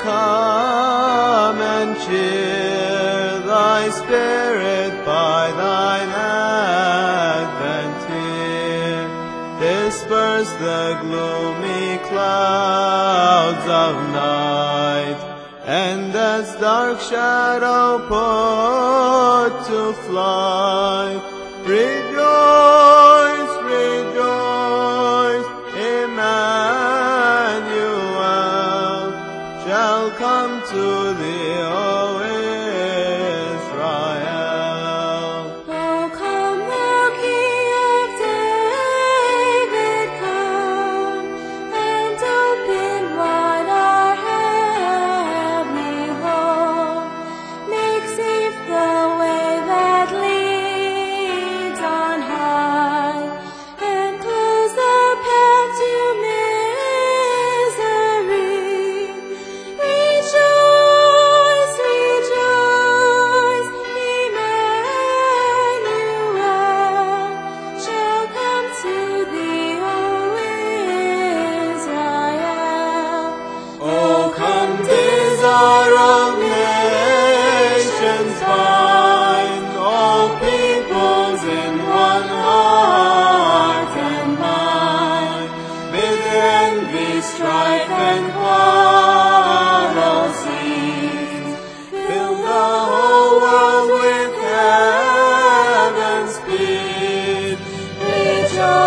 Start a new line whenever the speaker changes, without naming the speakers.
come and cheer thy spirit by thine advent here. Disperse the gloomy clouds of night, and as dark shadow put to flight. Rejoice, rejoice, Emmanuel shall come to thee, O Israel.
O come, thou King of David, come, and open wide our heavenly home. Make safe the way that leads on high, and close the path to misery. Rejoice, rejoice, Emmanuel shall come to thee, O Israel.
O come, desire of nations, bind all peoples in one heart and mind. Bid envy, strife, and quarrel cease. Fill the whole world with heaven's peace.
Rejoice,